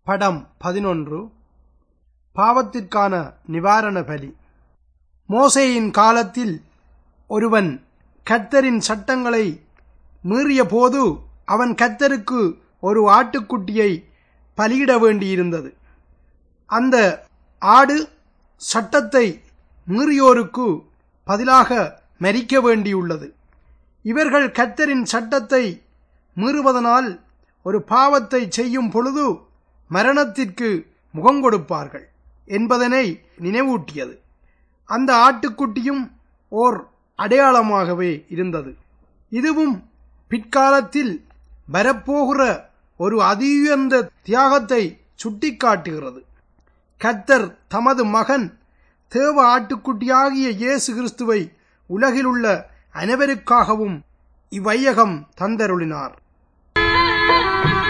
படம் 11. பாவத்திற்கான நிவாரண பலி. மோசேயின் காலத்தில் ஒருவன் கர்த்தரின் சட்டங்களை மீறிய போது அவன் கர்த்தருக்கு ஒரு ஆட்டுக்குட்டியை பலியிட வேண்டியிருந்தது. அந்த ஆடு சட்டத்தை மீறியோருக்கு பதிலாக மரிக்க வேண்டியுள்ளது. இவர்கள் கர்த்தரின் சட்டத்தை மீறுவதனால் ஒரு பாவத்தை செய்யும் பொழுது மரணத்திற்கு முகங்கொடுப்பார்கள் என்பதனை நினைவூட்டியது. அந்த ஆட்டுக்குட்டியும் ஓர் அடையாளமாகவே இருந்தது. இதுவும் பிற்காலத்தில் வரப்போகிற ஒரு அதியுயர்ந்த தியாகத்தை சுட்டிக்காட்டுகிறது. கர்த்தர் தமது மகன் தேவ ஆட்டுக்குட்டியாகிய இயேசு கிறிஸ்துவை உலகிலுள்ள அனைவருக்காகவும் இவ்வையகம் தந்தருளினார்.